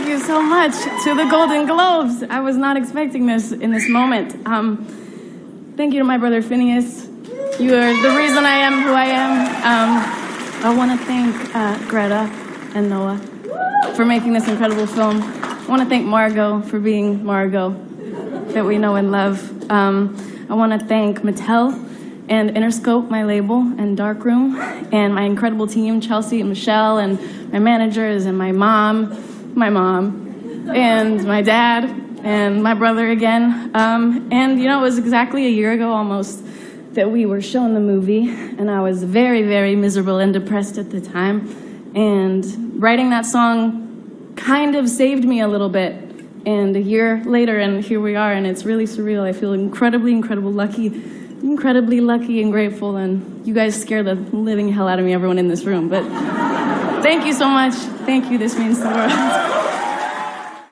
you so much to the Golden Globes. I was not expecting this in this moment. Thank you to my brother Phineas. You are the reason I am who I am. I want to thank Greta and Noah for making this incredible film. I want to thank Margot for being Margot that we know and love. I want to thank Mattel and Interscope, my label, and Darkroom, and my incredible team, Chelsea and Michelle, and my managers, and my mom, and my dad, and my brother again. And, you know, it was exactly a year ago almost that we were shown the movie, and I was very, very miserable and depressed at the time. And writing that song kind of saved me a little bit. And a year later, and here we are, and it's really surreal. I feel incredibly lucky and grateful, and you guys scare the living hell out of me, everyone in this room. But thank you so much. Thank you. This means the world.